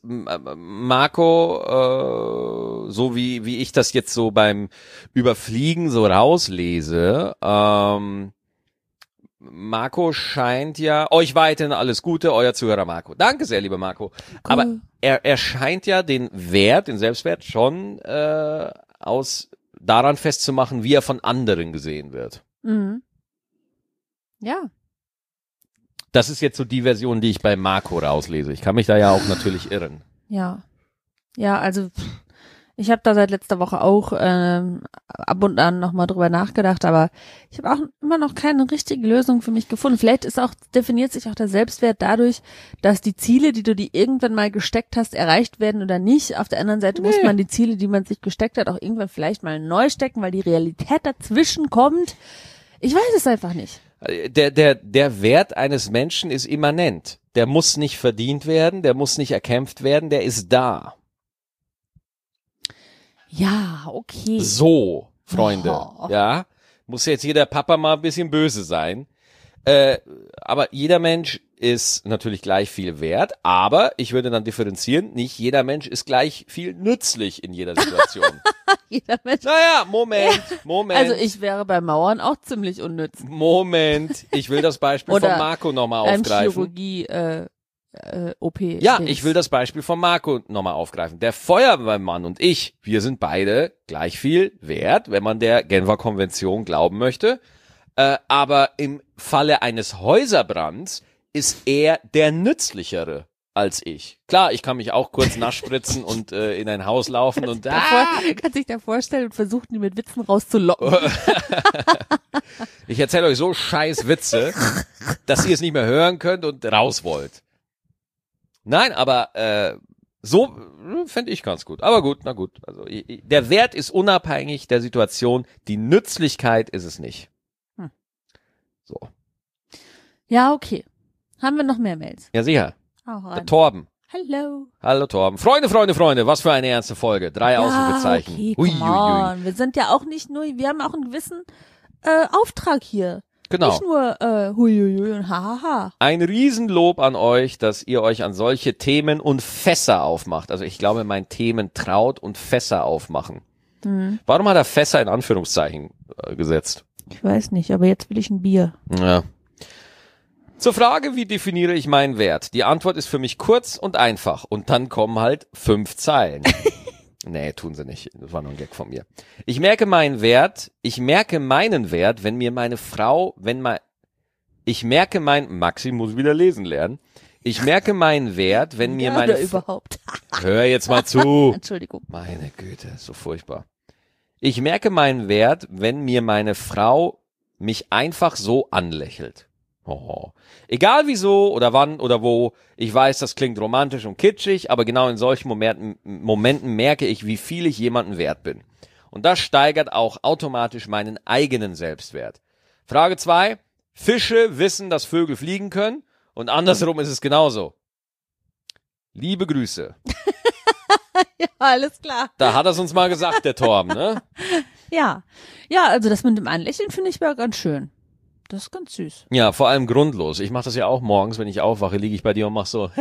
Marco, so wie ich das jetzt so beim Überfliegen so rauslese, Marco scheint ja, euch weiterhin alles Gute, euer Zuhörer Marco. Danke sehr, lieber Marco. Cool. Aber er scheint ja den Selbstwert schon daran festzumachen, wie er von anderen gesehen wird. Mhm. Ja. Das ist jetzt so die Version, die ich bei Marco rauslese. Ich kann mich da ja auch natürlich irren. Ja. Ja, also ich habe da seit letzter Woche auch ab und an nochmal drüber nachgedacht, aber ich habe auch immer noch keine richtige Lösung für mich gefunden. Vielleicht definiert sich auch der Selbstwert dadurch, dass die Ziele, die du dir irgendwann mal gesteckt hast, erreicht werden oder nicht. Auf der anderen Seite muss man die Ziele, die man sich gesteckt hat, auch irgendwann vielleicht mal neu stecken, weil die Realität dazwischen kommt. Ich weiß es einfach nicht. Der Wert eines Menschen ist immanent. Der muss nicht verdient werden, der muss nicht erkämpft werden, der ist da. Ja, okay. So, Freunde, ja, muss jetzt jeder Papa mal ein bisschen böse sein, aber jeder Mensch ist natürlich gleich viel wert, aber ich würde dann differenzieren, nicht jeder Mensch ist gleich viel nützlich in jeder Situation. Jeder Mensch. Naja, Moment. Also ich wäre bei Mauern auch ziemlich unnütz. Moment, ich will das Beispiel von Marco nochmal aufgreifen. Chirurgie, OP. Ja, ich will das Beispiel von Marco nochmal aufgreifen. Der Feuerwehrmann und ich, wir sind beide gleich viel wert, wenn man der Genfer Konvention glauben möchte. Aber im Falle eines Häuserbrands ist er der Nützlichere als ich. Klar, ich kann mich auch kurz nachspritzen und in ein Haus laufen und kannst dich da vorstellen und versuchen, die mit Witzen rauszulocken. Ich erzähle euch so scheiß Witze, dass ihr es nicht mehr hören könnt und raus wollt. Nein, aber so fände ich ganz gut. Aber gut, na gut. Also der Wert ist unabhängig der Situation. Die Nützlichkeit ist es nicht. So. Ja, okay. Haben wir noch mehr Mails? Ja, sicher. Der Torben. Hallo. Hallo Torben. Freunde, was für eine ernste Folge. 3 Ausrufezeichen. Okay, come on. Wir sind ja auch nicht nur, wir haben auch einen gewissen Auftrag hier. Genau. Nicht nur huiuiui und hahaha. Ein Riesenlob an euch, dass ihr euch an solche Themen und Fässer aufmacht. Also ich glaube, mein Themen traut und Fässer aufmachen. Warum hat er Fässer in Anführungszeichen gesetzt? Ich weiß nicht, aber jetzt will ich ein Bier. Ja. Zur Frage, wie definiere ich meinen Wert? Die Antwort ist für mich kurz und einfach. Und dann kommen halt 5 Zeilen. Nee, tun sie nicht. Das war nur ein Gag von mir. Ich merke meinen Wert, wenn mir meine Frau, Maxi muss wieder lesen lernen. Ich merke meinen Wert, wenn mir meine überhaupt. Hör jetzt mal zu. Entschuldigung. Meine Güte, ist so furchtbar. Ich merke meinen Wert, wenn mir meine Frau mich einfach so anlächelt. Oh. Egal wieso oder wann oder wo, ich weiß, das klingt romantisch und kitschig, aber genau in solchen Momenten merke ich, wie viel ich jemanden wert bin. Und das steigert auch automatisch meinen eigenen Selbstwert. Frage 2. Fische wissen, dass Vögel fliegen können und andersrum ist es genauso. Liebe Grüße. Ja, alles klar. Da hat er es uns mal gesagt, der Torben, ne? Ja. Ja, also das mit dem Anlächeln finde ich war ganz schön. das ist ganz süß. Ja, vor allem grundlos. Ich mache das ja auch morgens, wenn ich aufwache, liege ich bei dir und mach so.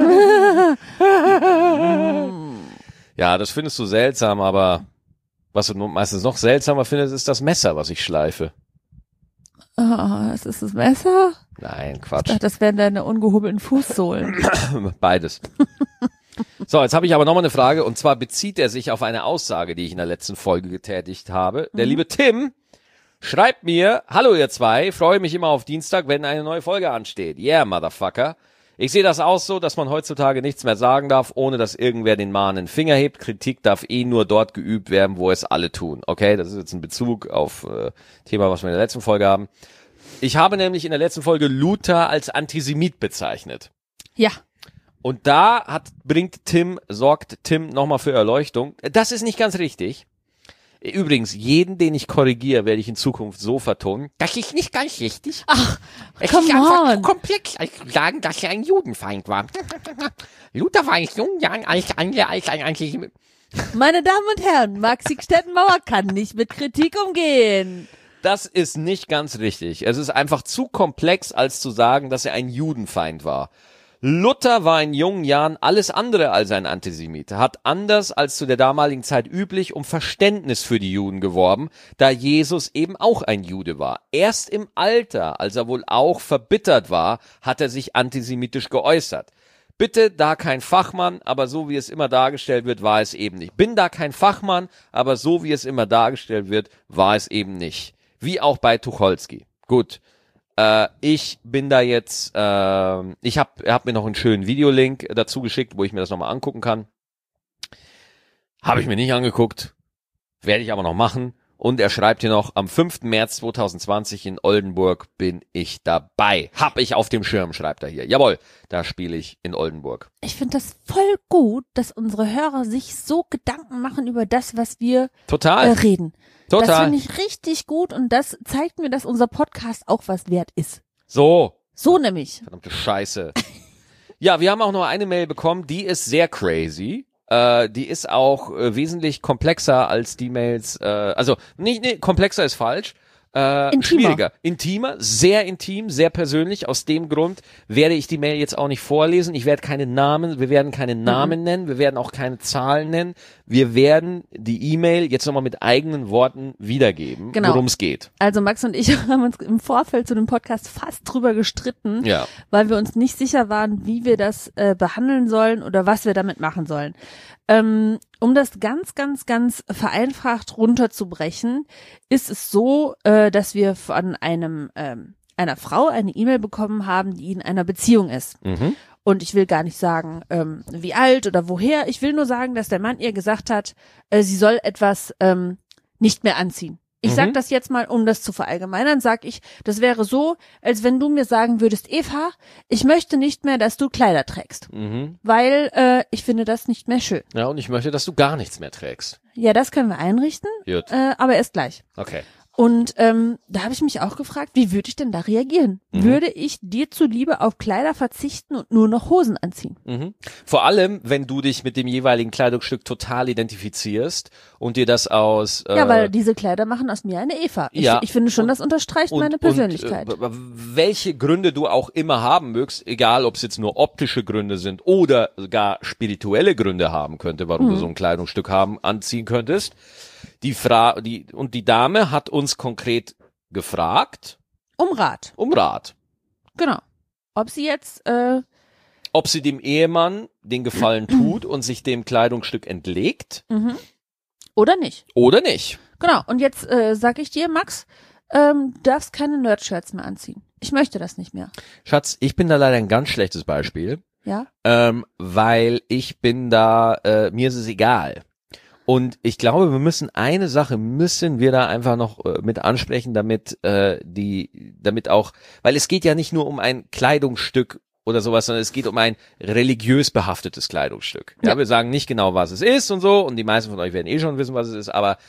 Ja, das findest du seltsam, aber was du meistens noch seltsamer findest, ist das Messer, was ich schleife. Oh, ist das Messer? Nein, Ich Quatsch. dachte, das wären deine ungehobelten Fußsohlen. Beides. So, jetzt habe ich aber nochmal eine Frage, und zwar bezieht er sich auf eine Aussage, die ich in der letzten Folge getätigt habe. Der liebe Tim schreibt mir: Hallo ihr zwei, freue mich immer auf Dienstag, wenn eine neue Folge ansteht. Yeah, Motherfucker. Ich sehe das auch so, dass man heutzutage nichts mehr sagen darf, ohne dass irgendwer den mahnenden Finger hebt. Kritik darf nur dort geübt werden, wo es alle tun. Okay, das ist jetzt ein Bezug auf Thema, was wir in der letzten Folge haben. Ich habe nämlich in der letzten Folge Luther als Antisemit bezeichnet. Ja. Und da sorgt Tim nochmal für Erleuchtung. Das ist nicht ganz richtig. Übrigens, jeden, den ich korrigiere, werde ich in Zukunft so vertonen. Das ist nicht ganz richtig. Ach, es come ist einfach on. komplex, als zu sagen, dass er ein Judenfeind war. Luther war in jungen Jahren als ein Antisemit. Meine Damen und Herren, Maxi Stettenbauer kann nicht mit Kritik umgehen. Das ist nicht ganz richtig. Es ist einfach zu komplex, als zu sagen, dass er ein Judenfeind war. Luther war in jungen Jahren alles andere als ein Antisemit, hat anders als zu der damaligen Zeit üblich um Verständnis für die Juden geworben, da Jesus eben auch ein Jude war. Erst im Alter, als er wohl auch verbittert war, hat er sich antisemitisch geäußert. Bitte da kein Fachmann, aber so wie es immer dargestellt wird, war es eben nicht. Bin da kein Fachmann, aber so wie es immer dargestellt wird, war es eben nicht. Wie auch bei Tucholsky. Gut. Ich bin da jetzt, er hat mir noch einen schönen Videolink dazu geschickt, wo ich mir das nochmal angucken kann. Habe ich mir nicht angeguckt, werde ich aber noch machen. Und er schreibt hier noch, am 5. März 2020 in Oldenburg bin ich dabei. Hab ich auf dem Schirm, schreibt er hier. Jawohl, da spiele ich in Oldenburg. Ich finde das voll gut, dass unsere Hörer sich so Gedanken machen über das, was wir reden. Total. Das finde ich richtig gut und das zeigt mir, dass unser Podcast auch was wert ist. So nämlich. Verdammte Scheiße. Ja, wir haben auch noch eine Mail bekommen, die ist sehr crazy. Die ist auch wesentlich komplexer als die Mails, komplexer ist falsch. Schwieriger. Intimer, sehr intim, sehr persönlich. Aus dem Grund werde ich die Mail jetzt auch nicht vorlesen. Wir werden keine Namen nennen, wir werden auch keine Zahlen nennen. Wir werden die E-Mail jetzt nochmal mit eigenen Worten wiedergeben, worum es geht. Also Max und ich haben uns im Vorfeld zu dem Podcast fast drüber gestritten, weil wir uns nicht sicher waren, wie wir das behandeln sollen oder was wir damit machen sollen. Um das ganz, ganz, ganz vereinfacht runterzubrechen, ist es so, dass wir von einer Frau eine E-Mail bekommen haben, die in einer Beziehung ist. Mhm. Und ich will gar nicht sagen, wie alt oder woher. Ich will nur sagen, dass der Mann ihr gesagt hat, sie soll etwas nicht mehr anziehen. Ich sag das jetzt mal, um das zu verallgemeinern, sag ich, das wäre so, als wenn du mir sagen würdest, Eva, ich möchte nicht mehr, dass du Kleider trägst, weil ich finde das nicht mehr schön. Ja, und ich möchte, dass du gar nichts mehr trägst. Ja, das können wir einrichten, aber erst gleich. Okay. Und da habe ich mich auch gefragt, wie würde ich denn da reagieren? Würde ich dir zuliebe auf Kleider verzichten und nur noch Hosen anziehen? Mhm. Vor allem, wenn du dich mit dem jeweiligen Kleidungsstück total identifizierst und dir das aus... ja, weil diese Kleider machen aus mir eine Eva. Ich finde schon, das unterstreicht meine Persönlichkeit. Welche Gründe du auch immer haben mögst, egal ob es jetzt nur optische Gründe sind oder gar spirituelle Gründe haben könnte, warum du so ein Kleidungsstück anziehen könntest. Die Dame hat uns konkret gefragt. Um Rat. Genau. Ob sie jetzt, ob sie dem Ehemann den Gefallen tut und sich dem Kleidungsstück entlegt. Oder nicht. Genau. Und jetzt sag ich dir, Max, darfst keine Nerdshirts mehr anziehen. Ich möchte das nicht mehr. Schatz, ich bin da leider ein ganz schlechtes Beispiel. Ja. Weil ich bin da, mir ist es egal. Und ich glaube, eine Sache müssen wir da einfach noch mit ansprechen, damit auch, weil es geht ja nicht nur um ein Kleidungsstück oder sowas, sondern es geht um ein religiös behaftetes Kleidungsstück. Ja, wir sagen nicht genau, was es ist und so, und die meisten von euch werden schon wissen, was es ist, aber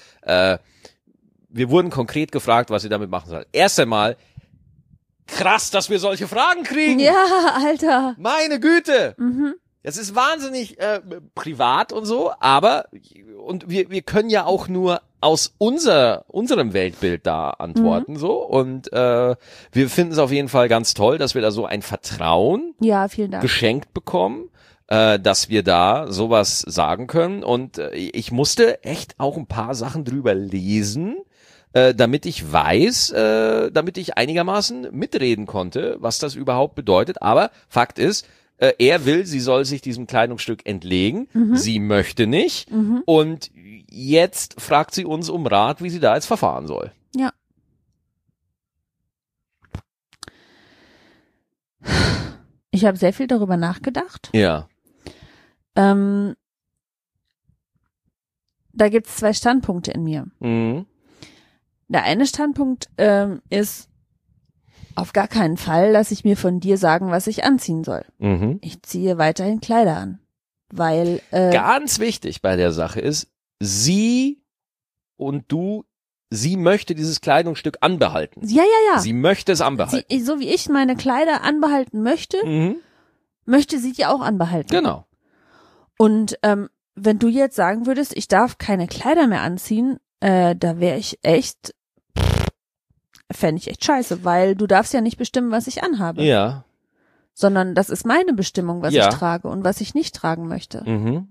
wir wurden konkret gefragt, was sie damit machen soll. Erst einmal, krass, dass wir solche Fragen kriegen. Ja, Alter. Meine Güte. Das ist wahnsinnig privat und so, aber und wir können ja auch nur aus unserem Weltbild da antworten so und wir finden es auf jeden Fall ganz toll, dass wir da so ein Vertrauen vielen Dank. geschenkt bekommen, dass wir da sowas sagen können und ich musste echt auch ein paar Sachen drüber lesen, damit ich weiß, damit ich einigermaßen mitreden konnte, was das überhaupt bedeutet, aber Fakt ist, er will, sie soll sich diesem Kleidungsstück entlegen, sie möchte nicht und jetzt fragt sie uns um Rat, wie sie da jetzt verfahren soll. Ja. Ich habe sehr viel darüber nachgedacht. Ja. Da gibt's 2 Standpunkte in mir. Mhm. Der eine Standpunkt ist auf gar keinen Fall, lasse ich mir von dir sagen, was ich anziehen soll. Mhm. Ich ziehe weiterhin Kleider an, weil Ganz wichtig bei der Sache ist, sie möchte dieses Kleidungsstück anbehalten. ja. Sie möchte es anbehalten. So wie ich meine Kleider anbehalten möchte, möchte sie die auch anbehalten. Genau. Und wenn du jetzt sagen würdest, ich darf keine Kleider mehr anziehen, da wäre ich echt, fände ich echt scheiße, weil du darfst ja nicht bestimmen, was ich anhabe. Ja. Sondern das ist meine Bestimmung, was ich trage und was ich nicht tragen möchte.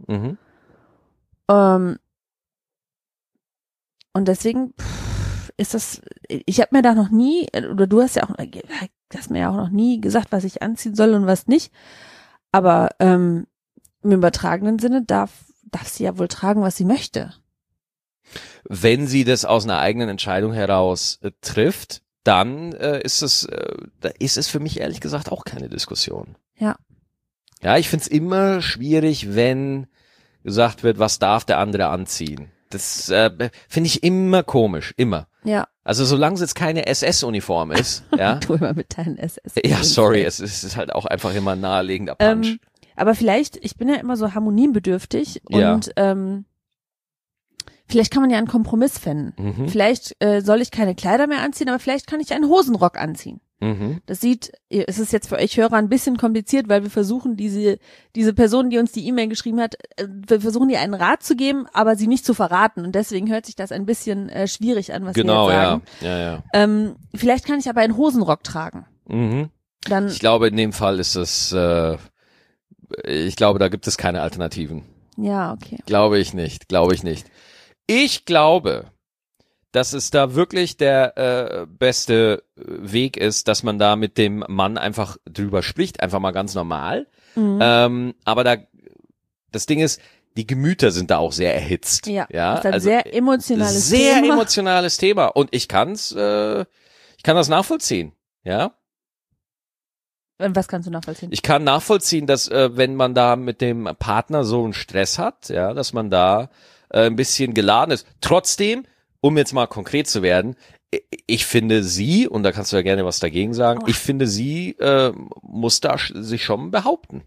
Und deswegen ist das, ich habe mir da noch nie, oder du hast mir ja auch noch nie gesagt, was ich anziehen soll und was nicht. Aber im übertragenen Sinne darf sie ja wohl tragen, was sie möchte. Wenn sie das aus einer eigenen Entscheidung heraus trifft, dann ist es für mich ehrlich gesagt auch keine Diskussion. Ja. Ja, ich find's immer schwierig, wenn gesagt wird, was darf der andere anziehen. Das finde ich immer komisch, immer. Ja. Also solange es jetzt keine SS-Uniform ist, ja. Du immer mit deinen SS. Ja, sorry, es ist halt auch einfach immer ein naheliegender Punch. Aber vielleicht, ich bin ja immer so harmoniebedürftig und vielleicht kann man ja einen Kompromiss finden. Vielleicht soll ich keine Kleider mehr anziehen, aber vielleicht kann ich einen Hosenrock anziehen. Es ist jetzt für euch Hörer ein bisschen kompliziert, weil wir versuchen, diese Person, die uns die E-Mail geschrieben hat, wir versuchen ihr einen Rat zu geben, aber sie nicht zu verraten. Und deswegen hört sich das ein bisschen schwierig an, was wir jetzt sagen. Ja. Vielleicht kann ich aber einen Hosenrock tragen. Dann, Ich glaube, in dem Fall ist es, ich glaube, da gibt es keine Alternativen. Ja, okay. Glaube ich nicht. Ich glaube, dass es da wirklich der beste Weg ist, dass man da mit dem Mann einfach drüber spricht, einfach mal ganz normal. Aber das Ding ist, die Gemüter sind da auch sehr erhitzt. Ja, das ist ein sehr emotionales Thema. Sehr emotionales Thema. Und ich kann das nachvollziehen. Ja. Was kannst du nachvollziehen? Ich kann nachvollziehen, dass wenn man da mit dem Partner so einen Stress hat, ja, dass man da ein bisschen geladen ist. Trotzdem, um jetzt mal konkret zu werden, ich finde sie, und da kannst du ja gerne was dagegen sagen, ich finde sie muss da sich schon behaupten.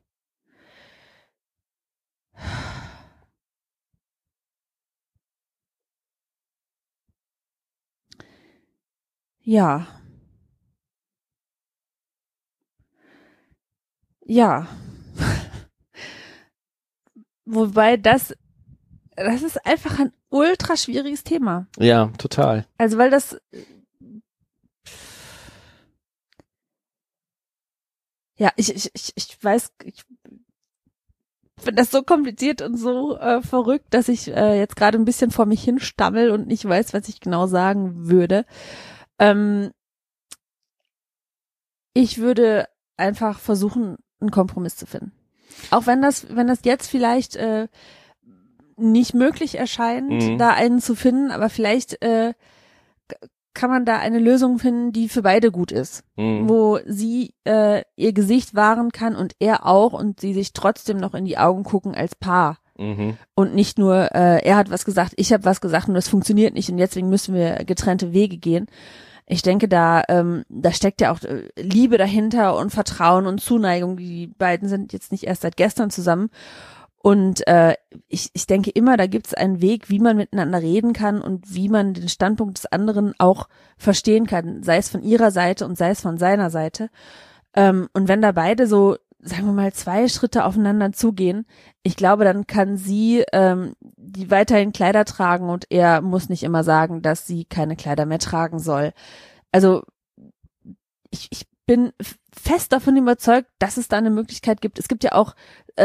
Ja. Ja. Wobei das ist einfach ein ultra schwieriges Thema. Ja, total. Also weil das ich weiß, ich finde das so kompliziert und so verrückt, dass ich jetzt gerade ein bisschen vor mich hinstammel und nicht weiß, was ich genau sagen würde. Ich würde einfach versuchen, einen Kompromiss zu finden. Auch wenn das jetzt vielleicht nicht möglich erscheint, da einen zu finden, aber vielleicht kann man da eine Lösung finden, die für beide gut ist, wo sie ihr Gesicht wahren kann und er auch und sie sich trotzdem noch in die Augen gucken als Paar und nicht nur er hat was gesagt, ich habe was gesagt und das funktioniert nicht und deswegen müssen wir getrennte Wege gehen. Ich denke, da steckt ja auch Liebe dahinter und Vertrauen und Zuneigung. Die beiden sind jetzt nicht erst seit gestern zusammen. Und ich denke immer, da gibt es einen Weg, wie man miteinander reden kann und wie man den Standpunkt des anderen auch verstehen kann, sei es von ihrer Seite und sei es von seiner Seite. Und wenn da beide so sagen wir mal, 2 Schritte aufeinander zugehen, ich glaube, dann kann sie die weiterhin Kleider tragen und er muss nicht immer sagen, dass sie keine Kleider mehr tragen soll. Also ich bin fest davon überzeugt, dass es da eine Möglichkeit gibt. Es gibt ja auch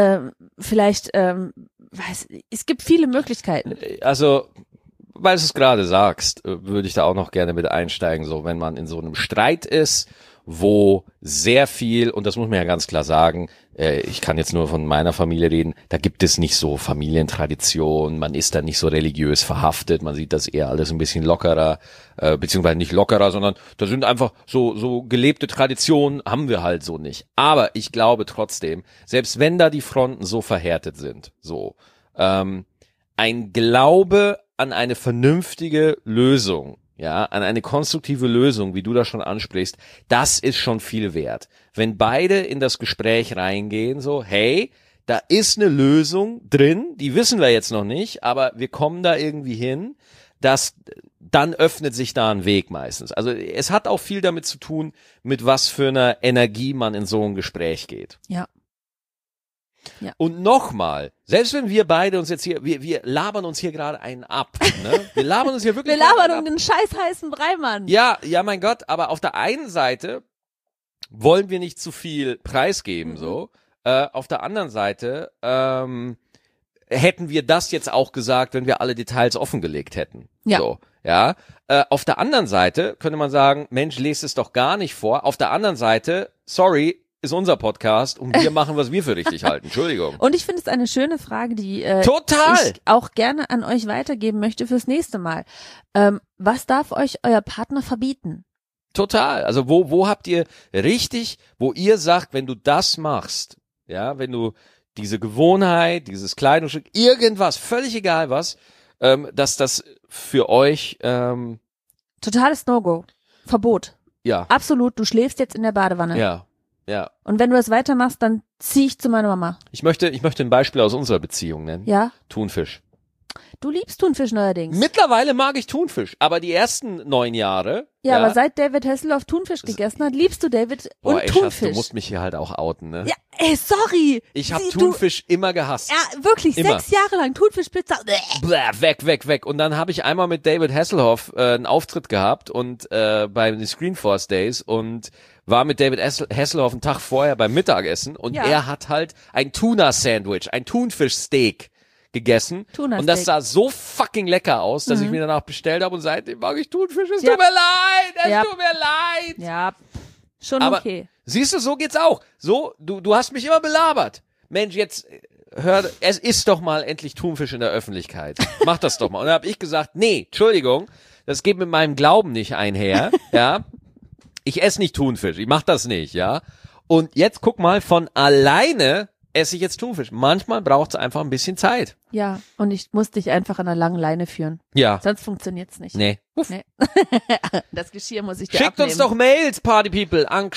es gibt viele Möglichkeiten. Also, weil du es gerade sagst, würde ich da auch noch gerne mit einsteigen, so wenn man in so einem Streit ist, wo sehr viel, und das muss man ja ganz klar sagen, ich kann jetzt nur von meiner Familie reden, da gibt es nicht so Familientradition, man ist da nicht so religiös verhaftet, man sieht das eher alles ein bisschen lockerer, beziehungsweise nicht lockerer, sondern da sind einfach so gelebte Traditionen, haben wir halt so nicht. Aber ich glaube trotzdem, selbst wenn da die Fronten so verhärtet sind, ein Glaube an eine vernünftige Lösung, ja, an eine konstruktive Lösung, wie du das schon ansprichst, das ist schon viel wert. Wenn beide in das Gespräch reingehen, so, hey, da ist eine Lösung drin, die wissen wir jetzt noch nicht, aber wir kommen da irgendwie hin, dann öffnet sich da ein Weg meistens. Also es hat auch viel damit zu tun, mit was für einer Energie man in so ein Gespräch geht. Ja. Ja. Und nochmal, selbst wenn wir beide uns jetzt hier, wir labern uns hier gerade einen ab, ne? Wir labern uns hier wirklich Wir labern um den scheiß heißen Brei, Mann. Ja, mein Gott, aber auf der einen Seite wollen wir nicht zu viel preisgeben, so. Auf der anderen Seite, hätten wir das jetzt auch gesagt, wenn wir alle Details offengelegt hätten. Ja. So, ja. Auf der anderen Seite könnte man sagen, Mensch, lest es doch gar nicht vor. Auf der anderen Seite, sorry, ist unser Podcast und wir machen, was wir für richtig halten. Entschuldigung. Und ich finde es eine schöne Frage, die Total. ich auch gerne an euch weitergeben möchte fürs nächste Mal. Was darf euch euer Partner verbieten? Total. Also wo habt ihr richtig, wo ihr sagt, wenn du das machst, ja, wenn du diese Gewohnheit, dieses Kleidungsstück, irgendwas, völlig egal was, dass das für euch Totales No-Go. Verbot. ja. Absolut, du schläfst jetzt in der Badewanne. Ja. Und wenn du das weitermachst, dann zieh ich zu meiner Mama. Ich möchte ein Beispiel aus unserer Beziehung nennen. Ja? Thunfisch. Du liebst Thunfisch neuerdings. Mittlerweile mag ich Thunfisch, aber die ersten 9 Jahre. Ja, aber seit David Hasselhoff Thunfisch gegessen hat, liebst du David und ey, Thunfisch. Schatz, du musst mich hier halt auch outen, ne? Ja, sorry. Ich habe Thunfisch immer gehasst. Ja, wirklich, Immer. 6 Jahre lang Thunfischpizza. Bläh, weg. Und dann habe ich einmal mit David Hasselhoff einen Auftritt gehabt und bei den Screenforce Days und war mit David Hasselhoff einen Tag vorher beim Mittagessen und er hat halt ein Tuna-Sandwich, ein Thunfischsteak gegessen. Tuna-Steak. Und das sah so fucking lecker aus, dass ich mir danach bestellt habe und seitdem mag ich Thunfisch. Es tut mir leid. Ja, schon Aber okay. siehst du, so geht's auch. So, du hast mich immer belabert. Mensch, jetzt es ist doch mal endlich Thunfisch in der Öffentlichkeit. Mach das doch mal. Und dann habe ich gesagt, nee, Entschuldigung, das geht mit meinem Glauben nicht einher, ja. Ich esse nicht Thunfisch, ich mach das nicht, ja. Und jetzt guck mal, von alleine esse ich jetzt Thunfisch. Manchmal braucht es einfach ein bisschen Zeit. Ja, und ich muss dich einfach an einer langen Leine führen. Ja. Sonst funktioniert's nicht. Nee. Nee. Das Geschirr muss ich dir Schickt abnehmen. uns doch Mails, Partypeople, an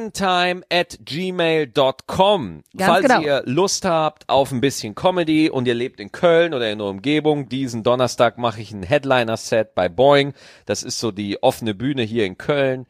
gstettentime@gmail.com. Falls genau. ihr Lust habt auf ein bisschen Comedy und ihr lebt in Köln oder in der Umgebung, diesen Donnerstag mache ich ein Headliner-Set bei Boing. Das ist so die offene Bühne hier in Köln.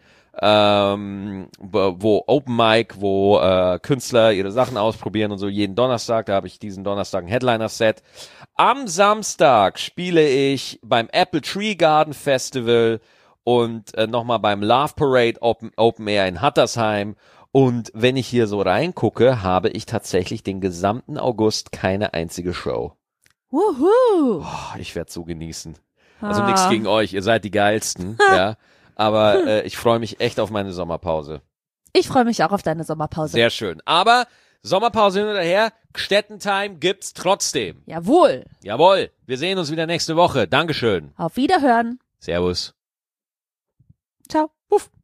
Wo Open Mic, wo Künstler ihre Sachen ausprobieren und so jeden Donnerstag, da habe ich diesen Donnerstag ein Headliner-Set. Am Samstag spiele ich beim Apple Tree Garden Festival und nochmal beim Love Parade Open Air in Hattersheim. Und wenn ich hier so reingucke, habe ich tatsächlich den gesamten August keine einzige Show. Wuhu. Oh, ich werde so genießen. Also nichts gegen euch, ihr seid die Geilsten, ja. Aber ich freue mich echt auf meine Sommerpause. Ich freue mich auch auf deine Sommerpause. Sehr schön. Aber Sommerpause hin oder her, Gstettentime gibt's trotzdem. Jawohl. Jawohl. Wir sehen uns wieder nächste Woche. Dankeschön. Auf Wiederhören. Servus. Ciao. Puff.